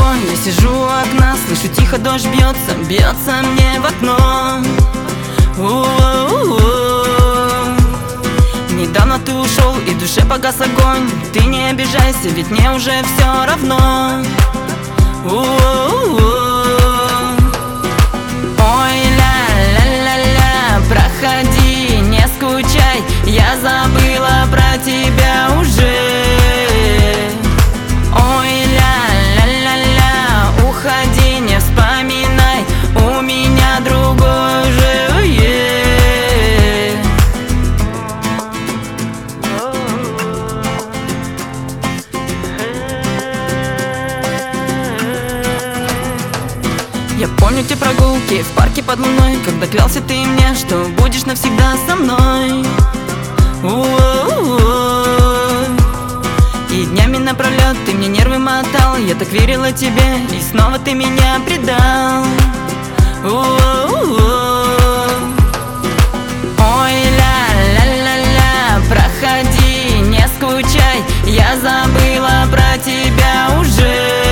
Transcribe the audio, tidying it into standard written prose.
Я сижу у окна, слышу тихо дождь бьется, бьется мне в окно. Недавно ты ушел, и в душе погас огонь. Ты не обижайся, ведь мне уже все равно. Ой, ля-ля-ля-ля, проходи, не скучай, я забыла про тебя уже. Ой, ля-ля-ля-ля, уходи, не вспоминай, у меня другой уже. Я помню те прогулки в парке под луной, когда клялся ты мне, что будешь навсегда со мной. И днями напролет ты мне нервы мотал, я так верила тебе, и снова ты меня предал. Ой, ля-ля-ля-ля, проходи, не скучай, я забыла про тебя уже.